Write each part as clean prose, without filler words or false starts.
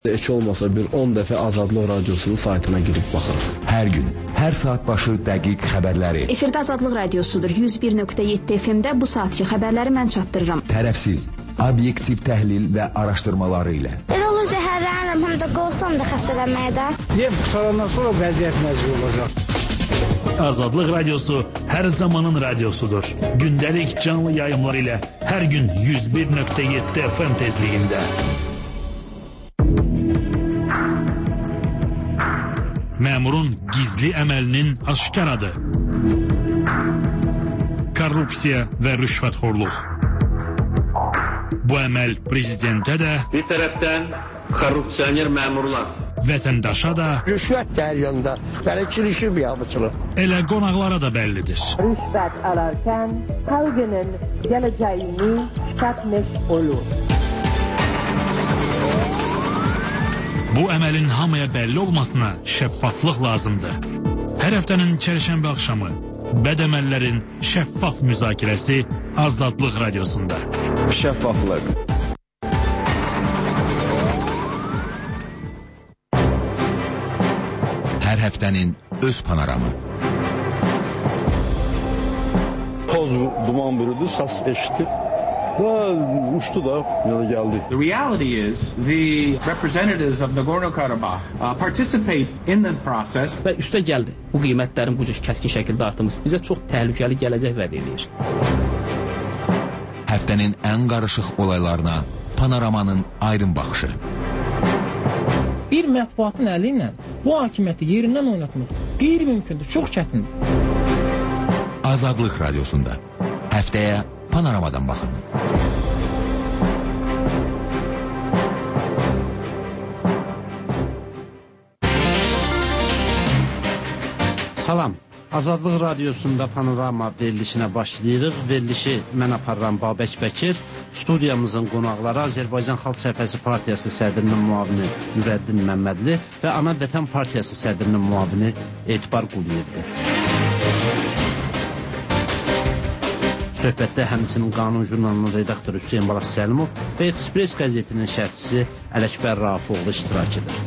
Heç olmasa bir 10 dəfə Azadlıq Radiosunun saytına girib baxın. Hər gün, hər saat başı dəqiq xəbərləri. Efirdə Azadlıq Radiosudur. 101.7 FM-də bu saatki xəbərləri mən çatdırıram. Tərəfsiz, obyektiv təhlil və araşdırmaları ilə. Elə olur zəhərlənirəm, həm də qorxuram da xəstələnməyə də. Neft qutarandan sonra vəziyyət nəzir olacaq. Azadlıq Radiosu hər zamanın radiosudur. Gündəlik canlı yayımlar ilə hər gün 101.7 FM tezliyində. Məmurun gizli əməlinin aşkaradı. Korrupsiya və rüşvətxorluq. Bu əməl prezidentə də, bir tərəfdən korrupsioner məmurlar, vətəndaşa da, Rüşvət də hər yanda, bələdçilik biabıçılıq. elə qonaqlara da bəllidir. Rüşvət alarkən xalqının gələcəyini şəkmək olur. Bu əməlin hamıya bəlli olmasına şəffaflıq lazımdır. Hər həftənin çərşənbə axşamı bəd əməllərin şəffaf müzakirəsi Azadlıq Radiosunda. Şəffaflıq. Hər həftənin öz panoramı. Toz duman bürüdü, səs eşitdi. Və uçdu da, yana gəldi. The reality is the representatives of Nagorno-Karabakh participate in the process. Və üstə gəldi. Bu qiymətlərin bu cür kəskin şəkildə artımı bizə çox təhlükəli gələcək vəd edir. Həftənin ən qarışıq olaylarına panoramanın aydın baxışı. Bir mətbuatın əli ilə bu hakimiyyəti yerindən oynatmaq qeyri-mümkündür, çox çətindir. Azadlıq Radiosunda. Həftəyə panoramadan baxın. Salam. Azadlıq Radiosunda panorama verilişinə başlayırıq. Verilişi mən aparıram Babək Bəkir. Studiyamızın qonaqları Azərbaycan Xalq Cəbhəsi Partiyası sədrinin müavini Nurəddin Məmmədli və Ana Vətən Partiyası sədrinin müavini Etibar Quliyevdir. Söhbətdə həmçinin Qanun jurnalının redaktoru Hüseyin Balas Səlimov və Express qəzetinin şərhçisi Ələkbər Rafiqoğlu iştirak edir.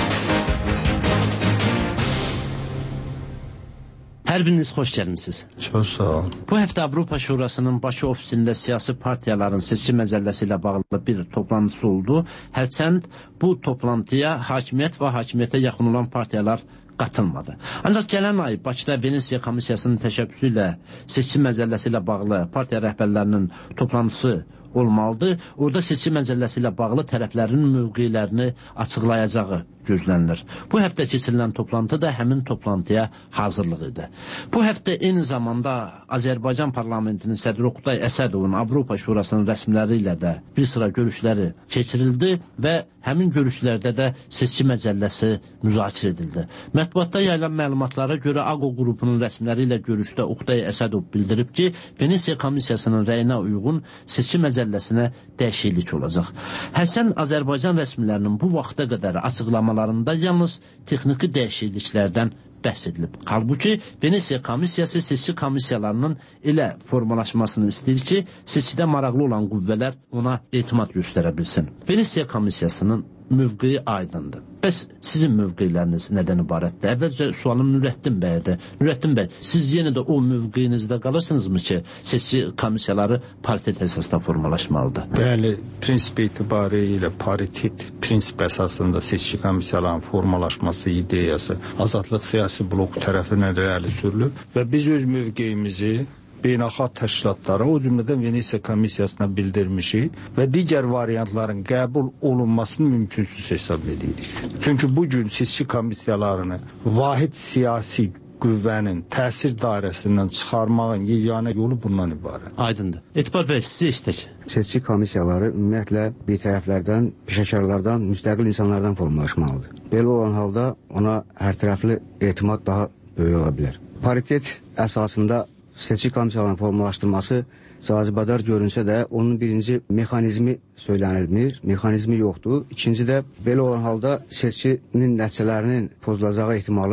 Hər biriniz xoş gəlmisiniz. Çox sağ ol. Bu həftə Avropa Şurasının Bakı ofisində siyasi partiyaların seçki məcəlləsi ilə bağlı bir toplantısı oldu. Hərçənd bu toplantıya hakimiyyət və hakimiyyətə yaxın olan partiyalar qatılmadı. Ancaq gələn ay Bakıda Venesiya Komissiyasının təşəbbüsü ilə seçki məcəlləsi ilə bağlı partiya rəhbərlərinin toplantısı olmalıdır. Orada seçki məcəlləsi ilə bağlı tərəflərin mövqelərini açıqlayacağı gözlənilir. Bu həftə keçirilən toplantı da həmin toplantıya hazırlıq idi. Bu həftə eyni zamanda Azərbaycan parlamentinin sədri Oqtay Əsədovun Avropa Şurasının rəsmiləri ilə də bir sıra görüşləri keçirildi və həmin görüşlərdə də seçki məcəlləsi müzakirə edildi. Mətbuatda yayılan məlumatlara görə AQO qrupunun rəsmiləri ilə görüşdə Oqtay Əsədov bildirib ki, Venesiya Komissiyasının rəyinə uyğun seçki məcəlləsinə dəyişiklik olacaq. Hərçənd Azərbaycan rəsmilərinin bu vaxta qədər açıqlamalarında yalnız texniki dəyişikliklərdən bəhs edilib. Halbuki Venesiya Komissiyası seçki komissiyalarının elə formalaşmasını istəyir ki, seçkidə maraqlı olan qüvvələr ona etimad göstərə bilsin. Venesiya Komissiyasının mövqeyi aydındır. Bəs sizin mövqeləriniz nədən ibarətdir? Əvvəlcə sualım Nurəddin bəyədir. Nurəddin bəy, siz yenə də o mövqeyinizdə qalırsınızmı ki, seçki komissiyaları paritet əsasda formalaşmalıdır? Bəli, prinsip itibarilə paritet prinsip əsasında seçki komissiyalarının formalaşması ideyası Azadlıq siyasi bloku tərəfindən irəli sürülüb və biz öz mövqeyimizi beynəlxalq təşkilatlara, o cümlədən Venesiya Komissiyasına bildirmişik və digər variantların qəbul olunmasını mümkünsüz hesab edirik. Çünki bugün seçki komissiyalarını vahid siyasi qüvvənin təsir dairəsindən çıxarmağın yeganə yolu bundan ibarət. Aydındır. Etibar bəy, sizi istək. Seçki komissiyaları ümumiyyətlə bir tərəflərdən, peşəkarlardan, müstəqil insanlardan formalaşmalıdır. Belə olan halda ona hərtərəfli etimad daha böyük ola bilər. Paritet əsasında seçki komissiyalarının formalaşdırması cazibədar görünsə də onun birinci mexanizmi söylənilmir, mexanizmi yoxdur. İkinci də belə olan halda seçkinin nəticələrinin pozulacağı ehtimalı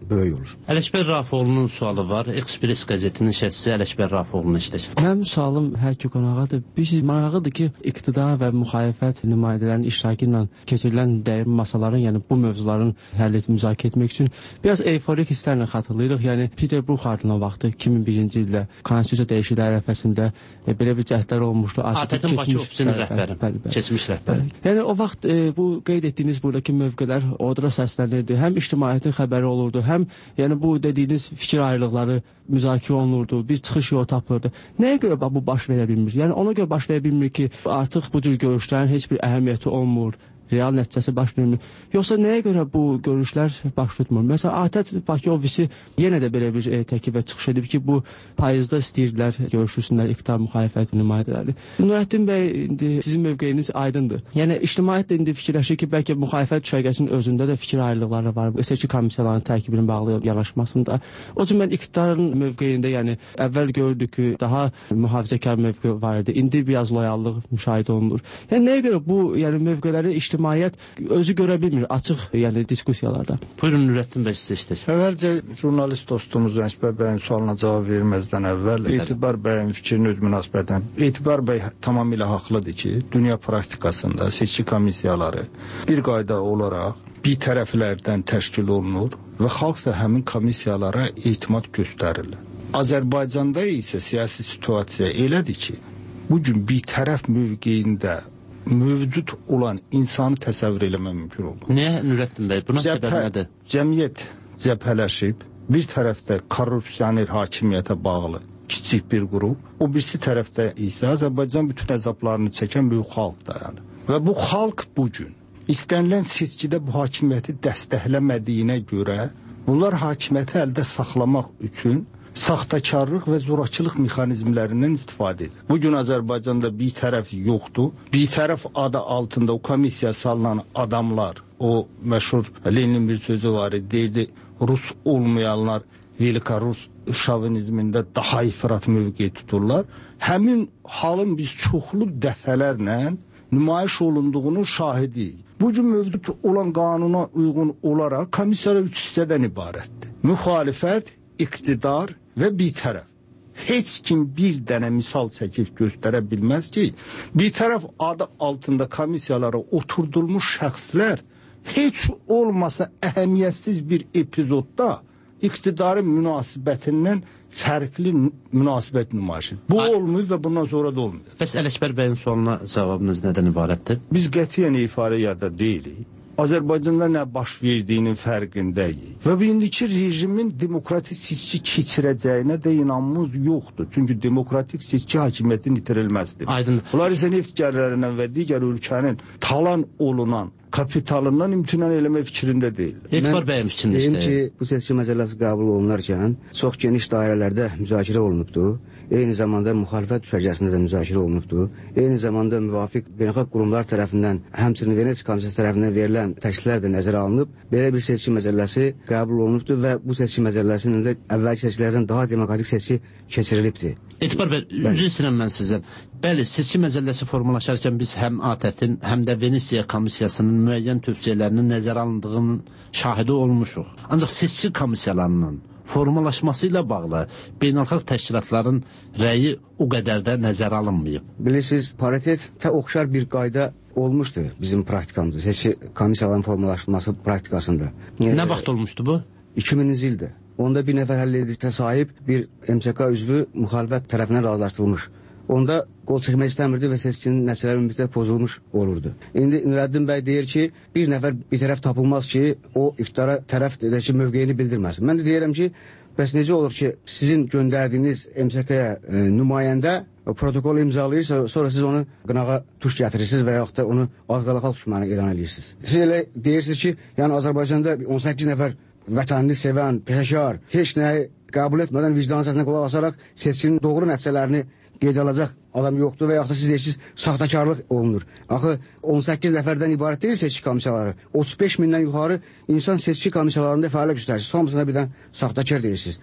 böyük olur. Ələkbər Rafoğlu'nun sualı var. Express qəzetinin şəxsi Ələkbər Rafoğlu'nu işləyir. Mənim sualım hər ki qonağıdır. Bir maraqlıdır ki, iqtidar və müxalifət nümayəndələrinin iştirakı ilə keçirilən dəyirmi masaların, yəni bu mövzuların həll müzakirə etmək üçün biraz eyforik hisslərlə xatırlayırıq. Yəni Peter Buchardt'ın vaxtı 2001-ci ildə konstitusiya dəyişiklikləri ərəfəsində belə bir cəhdlər olmuşdu. ATƏT-in Bakı ofisinin rəhbəri, keçmiş rəhbəri. Yəni o vaxt bu qeyd etdiyiniz buradakı mövqelər orada səslənirdi. Həm ictimaiyyətin xəbəri olurdu, həm yəni bu dediyiniz fikir ayrılıqları müzakirə olunurdu, bir çıxış yolu tapılırdı. Nəyə görə bu baş verə bilmir? Yəni ona görə baş verə bilmir ki, artıq bu cür görüşlərin heç bir əhəmiyyəti olmur, real nəticəsi baş vermir. Yoxsa nəyə görə bu görüşlər baş tutmur? Məsələn, ATƏT Bakı ofisi yenə də belə bir təklifə çıxış edib ki, bu payızda istəyirdilər görüşürsünlər iqtidar müxalifət nümayəndələri. Nurəddin bəy, indi sizin mövqeyiniz aydındır. Yəni ictimaiyyət də indi fikirləşir ki, bəlkə müxalifət düşərgəsinin özündə də fikir ayrılıqları var. Seçki komissiyalarının tərkibinin bağlı yanaşmasında. O üçün mən iqtidarın mövqeyində, yəni əvvəl gördük ki, daha mühafizəkar mövqe var idi. İndi biraz loyallıq müşahidə olunur. Yəni nəyə görə bu, yəni mövqeləri ictimaiyyət özü görə bilmir açıq, yəni diskussiyalarda. Buyurun Nurəddin bəy, siz işləyir. Əvvəlcə jurnalist dostumuz Ələkbər bəyin sualına cavab verməzdən əvvəl Etibar bəyin fikrini öz münasibətindən. Etibar bəy tamamilə haqlıdır ki, dünya praktikasında seçki komissiyaları bir qayda olaraq bir tərəflərdən təşkil olunur və xalq da həmin komissiyalara etimad göstərirlər. Azərbaycanda isə siyasi situasiya elədir ki, bu gün bir tərəf mövqeyində mövcud olan insanı təsəvvür eləmək mümkün olur. Niyə Nurəddin bəy? Buna səbəb nədir? Cəmiyyət cəbhələşib, bir tərəfdə korrupsioner hakimiyyətə bağlı kiçik bir qrup, o birisi tərəfdə isə Azərbaycan bütün əzablarını çəkən böyük xalq dayanır. Və bu xalq bugün istənilən seçkidə bu hakimiyyəti dəstəkləmədiyinə görə bunlar hakimiyyəti əldə saxlamaq üçün saxtakarlıq və zorakılıq mexanizmlərindən istifadə edir. Bugün Azərbaycanda bir tərəf yoxdur. Bir tərəf adı altında o komissiya salınan adamlar, o məşhur Lenin bir sözü var idi, deyirdi, Rus olmayanlar Velika Rus şovinizmində daha ifrat mövqe tuturlar. Həmin halın biz çoxlu dəfələrlə nümayiş olunduğunun şahidiyik. Bugün mövcud olan qanuna uyğun olaraq komissiyalar 3 hissədən ibarətdir. Müxalifət, iqtidar və bir tərəf. Heç kim bir dənə misal çəkib göstərə bilməz ki, bir tərəf adı altında komissiyalara oturdulmuş şəxslər heç olmasa əhəmiyyətsiz bir epizodda iqtidarın münasibətindən fərqli münasibət nümayiş edir. Bu olmuyor və bundan sonra da olmuyor. Bəs Ələkbər bəyin sualına cavabınız nədən ibarətdir? Biz qətiyyən eyfariyada deyilik. Azərbaycanda nə baş verdiyinin fərqindəyik. Və indiki rejimin demokratik seçki keçirəcəyinə də inanmamız yoxdur. Çünki demokratik seçki hakimiyyətin itirilməzdir. Aydın. Bunlar isə neft gəlirlərindən və digər ölkənin talan olunan kapitalından imtina eləmək fikrində deyil. Etibar bəyin fikrində deyim ki, bu seçki məsələsi qəbul olunarkən çox geniş dairələrdə müzakirə olunubdur. Eyni zamanda müxalifət düşərgəsində də müzakirə olunubdur. Eyni zamanda müvafiq beynəlxalq qurumlar tərəfindən, həmçinin Venesiya komissiyası tərəfindən verilən təkliflər də nəzərə alınıb. Belə bir seçki məsələsi qəbul olunubdur və bu seçki məsələsinin də əvvəlki seçkilərdən daha demokratik seçki keçirilibdir. Etibar bəy, üzr istəyirəm mən sizdən. Bəli, seçki məsələsi formalaşarkən biz həm ATƏT-in, həm də Venesiya komissiyasının müəyyən tövsiyələrinin nəzərə alındığının şahidi olmuşuq. Ancaq seçki komissiyalarının formalaşması ilə bağlı beynəlxalq təşkilatların rəyi o qədər də nəzərə alınmayıb. Bilirsiniz, paritetə oxşar bir qayda olmuşdu bizim praktikamızda, seçki komissiyaların formalaşması praktikasında. Nə vaxt olmuşdu bu? 2000-ci ildə. Onda bir nəfər həlledici sahib bir MÇK üzvü müxalifət tərəfindən razılaşdırılmış. Onda qol çəkmək istəmirdi və seçkinin nəticələri ümumiyyətlə pozulmuş olurdu. İndi Nurəddin bəy deyir ki, bir nəfər bir tərəf tapılmaz ki, o iqtidara tərəf edək ki, mövqeyini bildirməsin. Mən də deyirəm ki, bəs necə olur ki, sizin göndərdiyiniz MÇK-yə nümayəndə protokol imzalayırsa, sonra siz onu qınağa tuş gətirirsiniz və yaxud da onu azqalaqal düşməni elan edirsiniz. Siz elə deyirsiniz ki, yəni Azərbaycanda 18 nəfər vətənini sevən, peşəkar, heç nəyi qəbul etmədən vicdan səsinə qulaq asaraq seçkinin doğru nəticələrini qeyd alacaq adam yoxdur və yaxud da siz deyirsiniz, saxtakarlıq olunur. Axı 18 nəfərdən ibarət deyil seçki komissiyaları. 35 mindən yuxarı insan seçki komissiyalarında fəaliyyət göstərir. Hamısına birdən saxtakar deyirsiniz.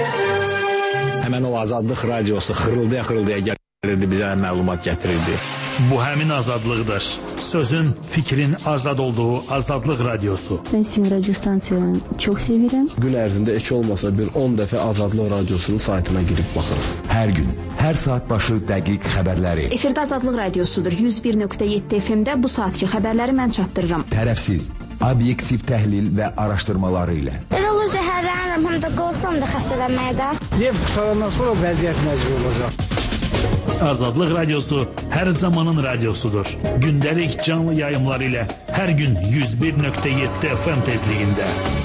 Həmən o Azadlıq radiosu xırıldaya-xırıldaya gəlirdi, bizə məlumat gətirirdi. Bu həmin azadlıqdır. Sözün, fikrin azad olduğu Azadlıq Radiosu. Ben sizin radyo stansiyonu çok seviyorum. Gün ərzində heç olmasa bir 10 dəfə Azadlıq Radiosunun saytına girib baxın. Hər gün, hər saat başı dəqiq xəbərləri. Efirdə Azadlıq Radiosudur. 101.7 FM-də bu saatki xəbərləri mən çatdırıram. Tərəfsiz, obyektiv təhlil və araşdırmaları ilə. Elə olur zəhərlənirəm, həm də qorxuram da xəstələnməyə də. Neft qutarandan sonra vəziyyət necə olacaq? Azadlıq Radiosu hər zamanın radiosudur. Gündəlik canlı yayımları ilə hər gün 101.7 FM tezliyində.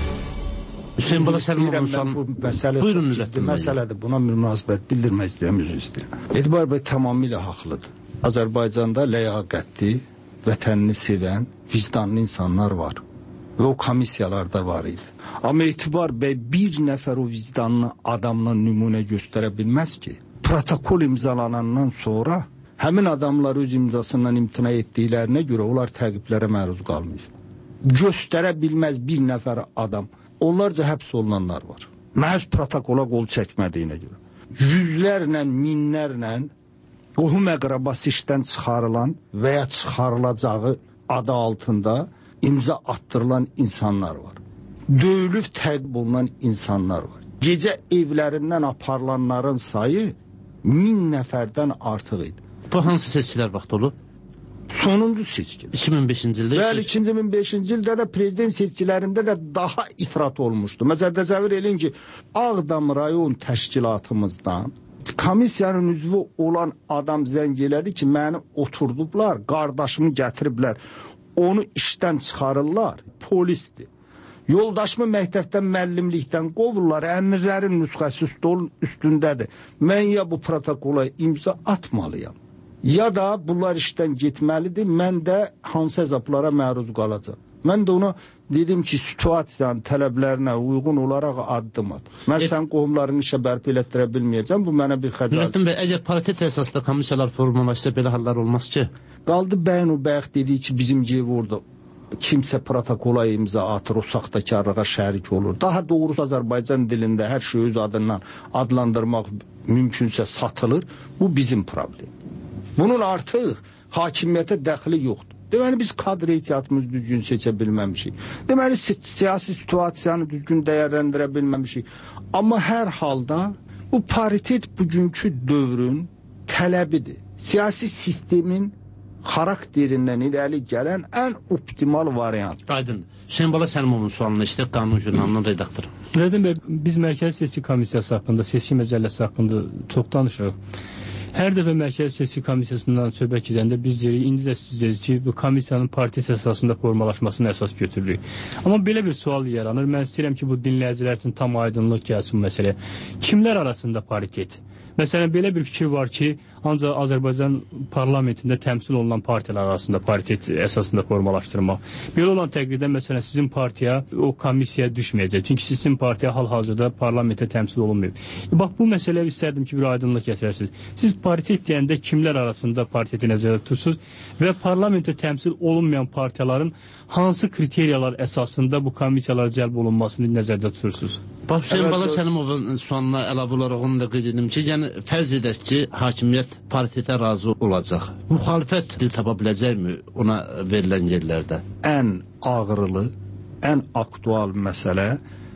Hüseyin Bala Səlimovun bu məsələ buyurun məsələdir. Buna münasibət bildirmək istəyirəm, üzr istəyirəm. Etibar bəy tamamilə haqlıdır. Azərbaycanda ləyaqətli, vətənini sevən, vicdanlı insanlar var. Və o komissiyalarda var idi. Amma Etibar bəy bir nəfər o vicdanlı adamla nümunə göstərə bilməz ki. Protokol imzalanandan sonra həmin adamlar öz imzasından imtina etdiklərinə görə onlar təqiblərə məruz qalmır. Göstərə bilməz bir nəfər adam. Onlarca həbs olunanlar var. Məhz protokola qol çəkmədiyinə görə. Yüzlərlə, minlərlə qohum əqrabası işdən çıxarılan və ya çıxarılacağı adı altında imza attırılan insanlar var. Döyülüb təqib olunan insanlar var. Gecə evlərindən aparılanların sayı 1000 nəfərdən artıq idi. Bu hansı seçkilər vaxt olub? Sonuncu seçki. 2005-ci ildə. Bəli, 2005-ci ildə də prezident seçkilərində də daha ifrat olmuşdu. Məsələn, təsəvvür edin ki, Ağdam rayon təşkilatımızdan komissiyanın üzvü olan adam zəng elədi ki, məni oturdublar, qardaşımı gətiriblər, onu işdən çıxarırlar, polisdir. Yoldaşımı məktəbdən, müəllimlikdən qovurlar, əmirlərin nüsxəsi stolun üstündədir. Mən ya bu protokola imza atmalıyam, ya da bunlar işdən getməlidir, mən də hansı əzablara məruz qalacaq. Mən də ona dedim ki, situasiyanın tələblərinə uyğun olaraq addım at. Mən sən qohumlarını işə bərpa elətdirə bilməyəcəm, bu mənə bir xəcalət. Nurəddin bəy, əgər paritet əsasında komissiyalar formalaşsa belə hallar olmaz ki? Qaldı bəyin o bayaq dediyi ki, bizim cev orada kimsə protokola imza atır, o saxtakarlığa şərik olur. Daha doğrusu Azərbaycan dilində hər şey öz adından adlandırmaq mümkünsə satılır. Bu bizim problem. Bunun artıq hakimiyyətə dəxli yoxdur. Deməli, biz kadr ehtiyatımızı düzgün seçə bilməmişik. Deməli, siyasi situasiyanı düzgün dəyərləndirə bilməmişik. Amma hər halda bu paritet bugünkü dövrün tələbidir. Siyasi sistemin xarakterindən irəli gələn ən optimal variant. Aydındır. Hüseyin Bala Səlimovun sualını işlək qanun jurnalının redaktoru. Nurəddin bəy, biz Mərkəzi Seçki Komissiyası haqqında, seçki məcəlləsi haqqında çox danışırıq. Hər dəfə Mərkəzi Seçki Komissiyasından söhbət edəndə biz deyirik, indi də siz deyirik ki, bu komissiyanın partiya əsasında formalaşmasına əsas götürürük. Amma belə bir sual yaranır. Mən istəyirəm ki, bu dinləyicilər üçün tam aydınlıq gəlsin məsələ. Kimlər arasında paritet? Məsələn, belə bir fikir var ki, ancaq Azərbaycan parlamentində təmsil olunan partiyalar arasında paritet əsasında formalaşdırmaq. Belə olan təqdirdə, məsələn, sizin partiya o komissiyaya düşməyəcək. Çünki sizin partiya hal-hazırda parlamentə təmsil olunmayıb. Bax, bu məsələyə istərdim ki, bir aydınlıq gətirəsiniz. Siz paritet deyəndə kimlər arasında pariteti nəzərdə tutursunuz və parlamentə təmsil olunmayan partiyaların hansı kriteriyalar əsasında bu komissiyalara cəlb olunmasını nəzərdə tutursunuz? Bax, Hüseyin Bala Səlimovun sualına əlavə olaraq onu da qeyd edim ki, yəni fərz edək ki, hakimiyyət paritetə razı olacaq. Müxalifət dil tapa biləcəkmi ona verilən yerlərdə? Ən ağrılı, ən aktual məsələ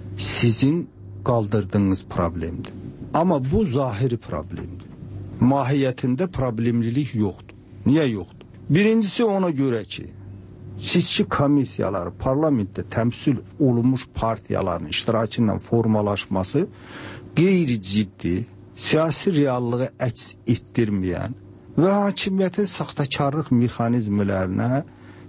sizin qaldırdığınız problemdir. Amma bu zahiri problemdir. Mahiyyətində problemlilik yoxdur. Niyə yoxdur? Birincisi ona görə ki, seçki komissiyaları parlamentdə təmsil olunmuş partiyaların iştirakı ilə formalaşması qeyri-ciddi, siyasi reallığı əks etdirməyən və hakimiyyətin saxtakarlıq mexanizmlərinə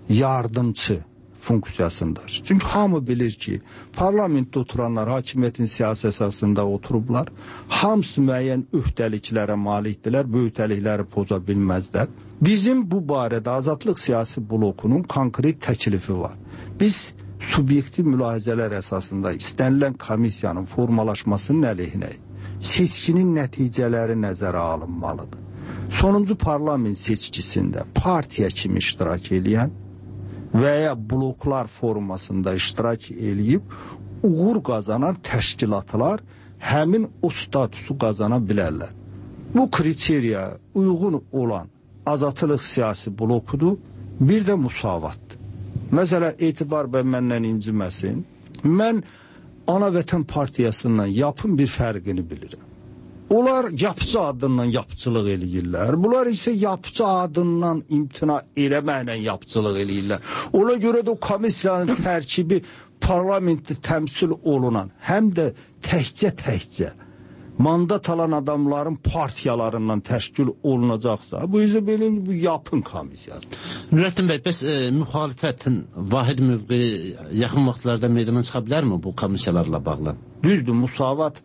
yardımçı funksiyasındadır. Çünki hamı bilir ki, parlamentdə oturanlar hakimiyyətin siyasi əsasında oturublar, hamısı müəyyən öhdəliklərə malikdirlər, bu öhdəlikləri poza bilməzlər. Bizim bu barədə Azadlıq siyasi blokunun konkret təklifi var. Biz subyektiv mülahizələr əsasında istənilən komissiyanın formalaşmasının əleyhinəyik. Seçkinin nəticələri nəzərə alınmalıdır. Sonuncu parlament seçkisində partiya kimi iştirak edən və ya bloklar formasında iştirak eləyib uğur qazanan təşkilatlar həmin o statusu qazana bilərlər. Bu kriteriya uyğun olan Azadlıq siyasi blokudur, bir də Musavatdır. Məsələ, Etibar bəy məndən inciməsin. Mən Ana Vətən Partiyasından yapın bir fərqini bilirəm. Onlar yapıcı adından yapıcılıq eləyirlər. Bunlar isə yapıcı adından imtina eləməklə yapıcılıq eləyirlər. Ona görə də o komissiyanın tərkibi parlamentdə təmsil olunan, həm də təkcə mandat alan adamların partiyalarından təşkil olunacaqsa, bu isə belə bu yapın komissiyası. Nurəddin bəy, bəs müxalifətin vahid mövqeyi yaxın vaxtlarda meydana çıxa bilərmi bu komissiyalarla bağlı? Düzdür, Musavat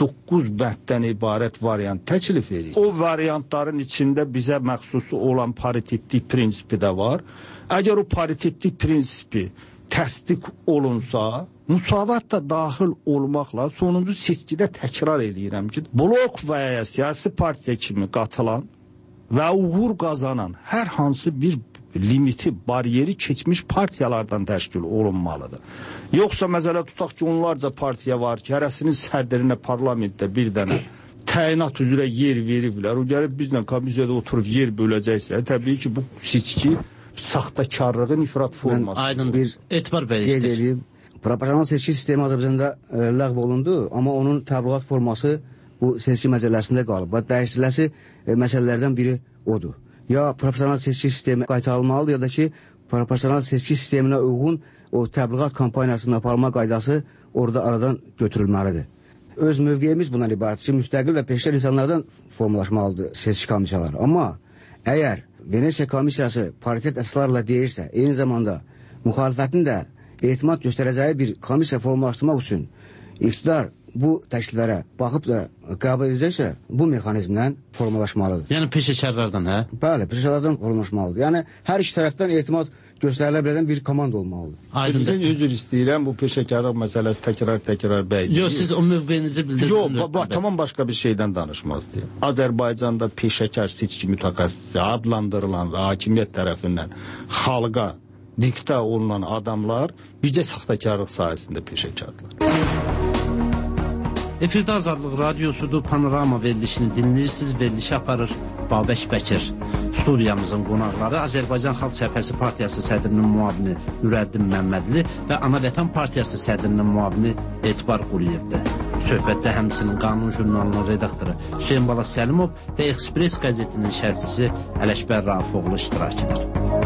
9 bənddən ibarət variant təklif edir. O variantların içində bizə məxsusu olan paritetlik prinsipi də var. Əgər o paritetlik prinsipi təsdiq olunsa, Musavat da daxil olmaqla sonuncu seçkidə təkrar eləyirəm ki, blok və ya siyasi partiya kimi qatılan və uğur qazanan hər hansı bir limiti, bariyeri keçmiş partiyalardan təşkil olunmalıdır. Yoxsa məsələ tutaq ki, onlarca partiya var ki, hərəsinin sədrinə parlamentdə bir dənə təyinat üzrə yer veriblər. O gəlib bizlə komissiyada oturub yer böləcəksə, təbii ki, bu seçki saxtakarlığın ifrat forması. Aydın bir Etibar bəy istəyir. Proporsional seçki sistemi Azərbaycanda ləğv olundu, amma onun təbliğat forması bu seçki məcəlləsində qalıb. Dəyişdirilməsi məsələlərdən biri odur. Ya proporsional seçki sistemi qaytarılmalıdır, ya da ki, proporsional seçki sisteminə uyğun o təbliğat kampaniyasının aparılma qaydası orada aradan götürülməlidir. Öz mövqeyimiz bundan ibarət ki, müstəqil və peşəkar insanlardan formalaşmalıdır seçki komissiyaları. Amma əgər Venesiya komissiyası paritet əsaslarla deyirsə, eyni zamanda müxalifətin də etimad göstərəcəyi bir komissiya formalaşdırmaq üçün iqtidar bu təkliflərə baxıb da qəbul edəcəksə, bu mexanizmdən formalaşmalıdır. Yəni peşəkarlardan, hə? Bəli, peşəkarlardan formalaşmalıdır. Yəni hər iki tərəfdən etimad göstərilə bilən bir komanda olmalıdır. Sizin üzr istəyirəm, bu peşəkarlıq məsələsi təkrar bəy. Yox, siz o mövqeyinizi bildirdiniz. Yox, tamam başqa bir şeydən danışmazdı. Azərbaycanda peşəkar seçki mütəxəssisi adlandırılan və hakimiyyət tərəfindən xalqa dikta olunan adamlar bircə saxtakarlıq sahəsində peşəkardırlar. Efirdə Azadlıq Radiosudur, Panorama verilişini dinləyirsiniz, verilişi aparır Babək Bəkir. Studiyamızın qonaqları Azərbaycan Xalq Cəbhəsi Partiyası sədrinin müavini Nurəddin Məmmədli və Ana Vətən Partiyası sədrinin müavini Etibar Quliyevdir. Söhbətdə həmçinin Qanun jurnalının redaktoru Hüseyin Bala Səlimov və Express qəzetinin şərhçisi Ələkbər Rafifoğlu iştirak edir.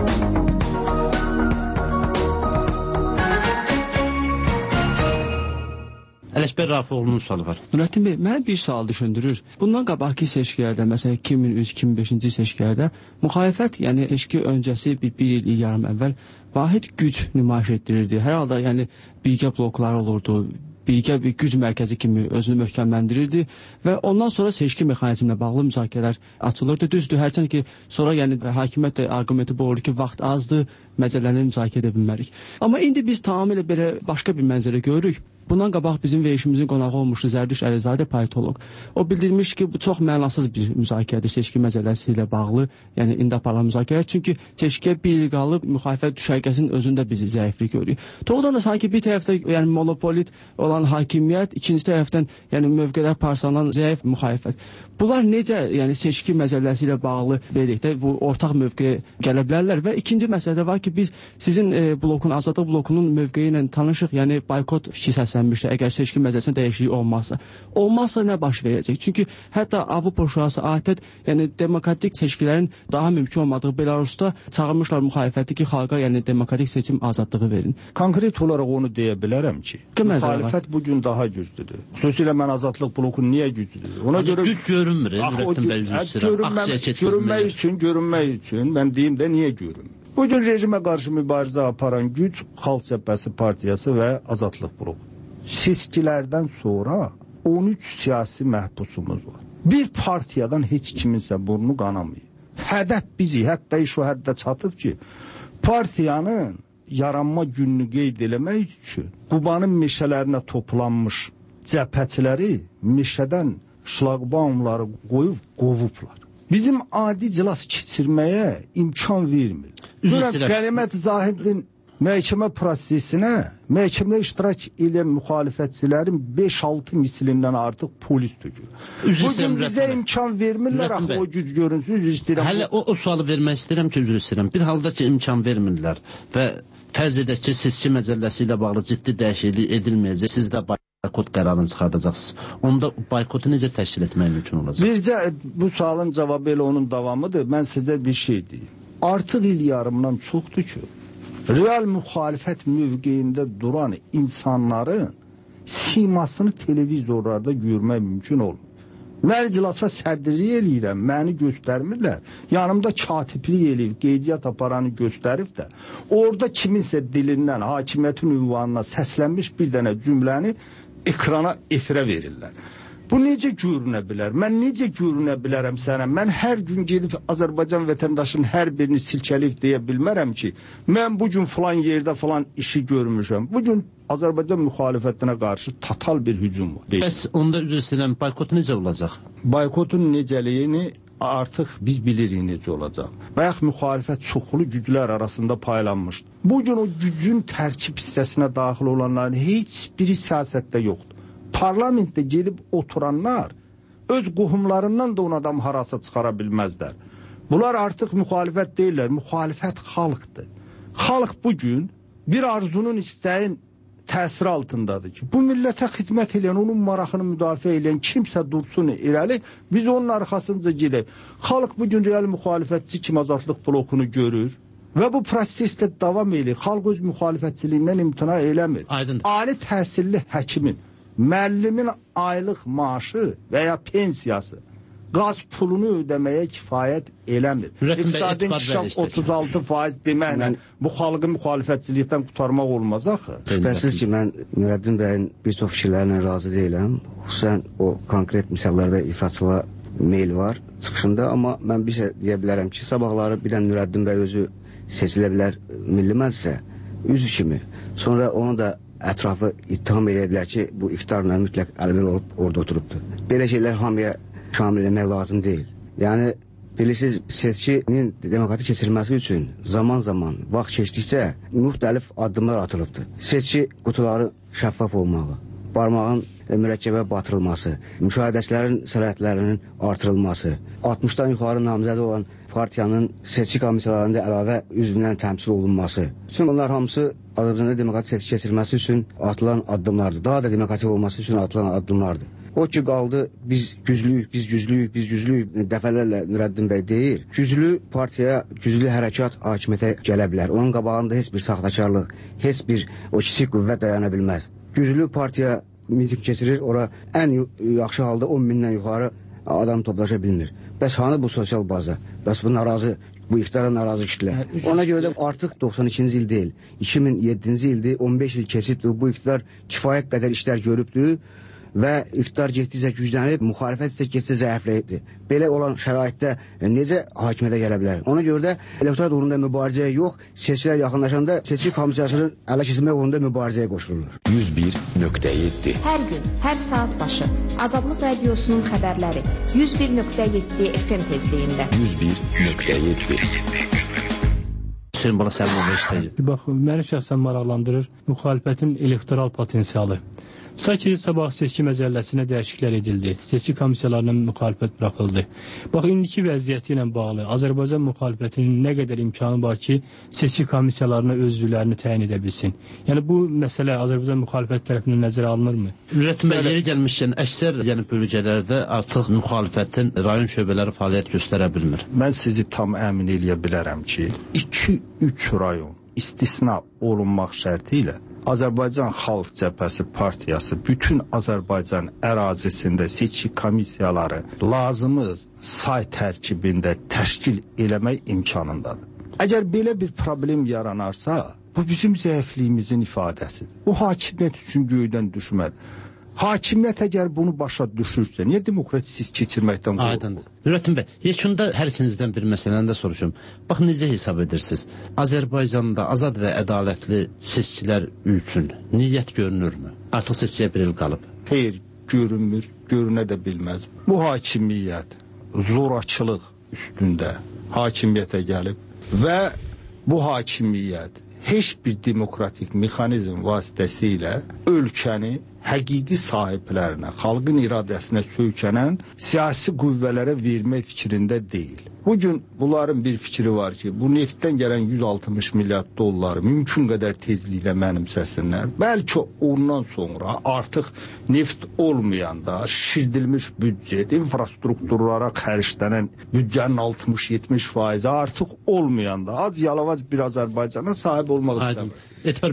Ələkbər Rafifoğlu'nun sualı var. Nurəddin bəy, mənə bir sual düşündürür. Bundan qabaqki seçkilərdə, məsələn 2003-2005-ci seçkilərdə müxalifət, yəni seçki öncəsi bir il, yarım əvvəl vahid güc nümayiş etdirirdi. Hər halda yəni birgə bloklar olurdu, birgə bir güc mərkəzi kimi özünü möhkəmləndirirdi və ondan sonra seçki mexanizminə bağlı müzakirələr açılırdı. Düzdür, hərçənd ki, sonra yəni hakimiyyət arqumenti bu oldu ki, vaxt azdır, məsələni müzakirə edə bilmərik. Amma indi biz tamamilə belə başqa bir mənzərə görürük. Bundan qabaq bizim verilişimizin qonağı olmuşdu Zərdüş Əlizadə politoloq. O bildirmiş ki, bu çox mənasız bir müzakirədir seçki məsələsi ilə bağlı, yəni indi aparılan müzakirə. Çünki seçkiyə bir il qalıb müxalifət düşərgəsinin özündə bizi zəiflik görürük. Doğrudan da sanki bir tərəfdə yəni monopolit olan hakimiyyət, ikinci tərəfdən yəni mövqelər parsalanan zəif müxalifət. Bunlar necə yəni seçki məsələsi ilə bağlı belirlikdə bu ortaq mövqeyə gələ bilərlər və ikinci məsələ də var ki, biz sizin blokun, Azadlıq blokunun mövqeyi ilə tanışıq, yəni boykot fikri səslənmişdir. Əgər seçki məsələsində dəyişiklik olmazsa nə baş verəcək? Çünki hətta Avropa Şurası ATƏT, yəni demokratik seçkilərin daha mümkün olmadığı Belarusda çağırmışlar müxalifəti ki, xalqa yəni demokratik seçim azadlığı verin. Konkret olaraq onu deyə bilərəm ki, müxalifət bugün daha güclüdür. Xüsusilə mən Azadlıq blokunu niyə güclüdür? Ona görə güc görünmür, Nurəddin bəy üzr istəyirəm. Aksiya keçirilmir. Görünmək üçün, mən deyim də niyə görünmür? Bugün rejimə qarşı mübarizə aparan güc Xalq Cəbhəsi Partiyası və Azadlıq bloku. Seçkilərdən sonra 13 siyasi məhbusumuz var. Bir partiyadan heç kiminsə burnu qanamayıb. Hədəf bizi, hətta iş o həddə çatıb ki, partiyanın yaranma gününü qeyd eləmək üçün Qubanın meşələrinə toplanmış cəbhəçiləri meşədən şlaqbaumları qoyub qovublar. Bizim adi iclas keçirməyə imkan vermir. Qənimət Zahidin məhkəmə prosesinə, məhkəmədə iştirak edən müxalifətçilərin 5-6 mislindən artıq polis tükür. Bugün bizə imkan vermirlər, axı o güc görünsün, üzr istəyirəm. Hələ o sualı vermək istəyirəm ki, üzr istəyirəm. Bir halda ki, imkan vermirlər və fərz edək ki, seçki məcəlləsi ilə bağlı ciddi dəyişiklik edilməyəcək, siz də boykot qərarını çıxardacaqsınız. Onda boykotu necə təşkil etmək mümkün olacaq? Bircə bu sualın cavabı elə onun davamıdır. Mən sizə bir şey deyim. Artıq il yarımdan çoxdur ki, real müxalifət mövqeyində duran insanların simasını televizorlarda görmək mümkün olmur. Mən iclasa sədrlik eləyirəm, məni göstərmirlər. Yanımda katiblik eləyib, qeydiyyat aparanı göstərib də, orada kiminsə dilindən hakimiyyətin ünvanına səslənmiş bir dənə cümləni ekrana, efirə verirlər. Bu necə görünə bilər? Mən necə görünə bilərəm sənə? Mən hər gün gedib Azərbaycan vətəndaşının hər birini silkəliyib deyə bilmərəm ki, mən bugün falan yerdə falan işi görmüşəm. Bugün Azərbaycan müxalifətinə qarşı total bir hücum var. Bəs onda üzr istəyirəm, boykot necə olacaq? Boykotun necəliyini artıq biz bilirik necə olacaq. Bayaq müxalifət çoxlu güclər arasında paylanmışdı. Bugün o gücün tərkib hissəsinə daxil olanların heç biri siyasətdə yoxdur. Parlamentdə gedib oturanlar öz qohumlarından da on adam harasa çıxara bilməzlər. Bunlar artıq müxalifət deyirlər, müxalifət xalqdır. Xalq bugün bir arzunun, istəyin təsiri altındadır ki, bu millətə xidmət edən, onun maraqını müdafiə edən kimsə dursun irəli, biz onun arxasınca gedək. Xalq bugün real müxalifətçi kimi azadlıq blokunu görür və bu prosesdə davam edir. Xalq öz müxalifətçiliyindən imtina eləmir. Aydındır. Ali təhsilli həkimin, müəllimin aylıq maaşı və ya pensiyası qaz pulunu ödəməyə kifayət eləmir. İqtisadi inkişaf 36% deməklə bu xalqı müxalifətçilikdən qurtarmaq olmaz axı. Şübhəsiz ki, mən Nurəddin bəyin bir çox fikirlərlə razı deyiləm. Xüsusən o konkret misallarda ifratçılığa meyl var çıxışında, amma mən bir şey deyə bilərəm ki, sabahları bir dənə Nurəddin bəy özü seçilə bilər Milli Məclisə üzv kimi. Sonra onu da ətrafı ittiham edə bilər ki, bu iqtidarla mütləq əlbir olub orada oturubdur. Belə şeylər hamıya şamil etmək lazım deyil. Yəni, bilirsiniz, seçkinin demokratik keçirilməsi üçün zaman-zaman vaxt keçdikcə müxtəlif addımlar atılıbdır. Seçki qutuları şəffaf olmağı, barmağın mürəkkəbə batırılması, müşahidəçilərin sərhədlərinin artırılması, 60-dan yuxarı namizədi olan partiyanın seçki komissiyalarında əlavə üzvündən təmsil olunması. Bütün bunlar hamısı Azərbaycanda demokratik seçki keçirilməsi üçün atılan addımlardır. Daha da demokratik olması üçün atılan addımlardır. O ki qaldı, biz güclüyük, biz güclüyük, biz güclüyük dəfələrlə Nurəddin bəy deyir. Güclü partiyaya, güclü hərəkat hakimiyyətə gələ bilər. Onun qabağında heç bir saxtakarlıq, heç bir o kiçik qüvvət dayana bilməz. Güclü partiya miting keçirir, ora ən yaxşı halda 10 mindən yuxarı adam toplaşa bilmir. Bəs hanı bu sosial baza? Bəs bu narazı, bu iqtidara narazı kütlə? Ona görə də artıq 92-ci il deyil, 2007-ci ildir, 15 il keçibdir, bu iqtidar kifayət qədər işlər görübdür və iqtidar getdikcə güclənib, müxalifət isə getsə zəifləyibdir. Belə olan şəraitdə necə hakimiyyətə gələ bilər? Ona görə də elektorat uğrunda mübarizəyə yox, seçkilər yaxınlaşanda seçki komissiyasının ələ keçirmək uğrunda mübarizəyə qoşulurlar. 101.7 Hər gün, hər saat başı Azadlıq Radiosunun xəbərləri 101.7 FM tezliyində. 101.7 Hüseyin Bala Səlimov işləyir. Bax, məni şəxsən maraqlandırır müxalifətin elektoral potensialı. Sanki sabah seçki məcəlləsinə dəyişikliklər edildi. Seçki komissiyalarına müxalifət buraxıldı. Bax, indiki vəziyyəti ilə bağlı Azərbaycan müxalifətinin nə qədər imkanı var ki, seçki komissiyalarına özvülərini təyin edə bilsin. Yəni, bu məsələ Azərbaycan müxalifət tərəfindən nəzərə alınırmı? Ürətmə yeri gəlmişkən, əksər bölgələrdə artıq müxalifətin rayon şöbələri fəaliyyət göstərə bilmir. Mən sizi tam əmin eləyə bilərəm ki, 2-3 rayon istisna olunmaq şərti ilə Azərbaycan Xalq Cəbhəsi partiyası bütün Azərbaycan ərazisində seçki komissiyaları lazımız say tərkibində təşkil eləmək imkanındadır. Əgər belə bir problem yaranarsa, bu bizim zəifliyimizin ifadəsidir. Bu hakimiyyət üçün göydən düşmədir. Hakimiyyət əgər bunu başa düşürsə, niyə demokratik keçirməkdən qorxur? Aydındır. Nurəddin bəy, yekunda hər ikinizdən bir məsələni də soruşum. Bax, necə hesab edirsiniz? Azərbaycanda azad və ədalətli seçkilər üçün niyyət görünürmü? Artıq seçkiyə bir il qalıb. Xeyr, görünmür, görünə də bilməz. Bu hakimiyyət zorakılıq üstündə hakimiyyətə gəlib və bu hakimiyyət heç bir demokratik mexanizm vasitəsilə ölkəni həqiqi sahiblərinə, xalqın iradəsinə söykənən siyasi qüvvələrə vermək fikrində deyil. Bugün bunların bir fikri var ki, bu neftdən gələn 160 milyard dolları mümkün qədər tezliklə mənimsəsinlər. Bəlkə ondan sonra artıq neft olmayanda şişirdilmiş büdcət, infrastrukturlara xərclənən büdcənin 60-70% artıq olmayanda az yalavac bir Azərbaycana sahib olmaq istəmir.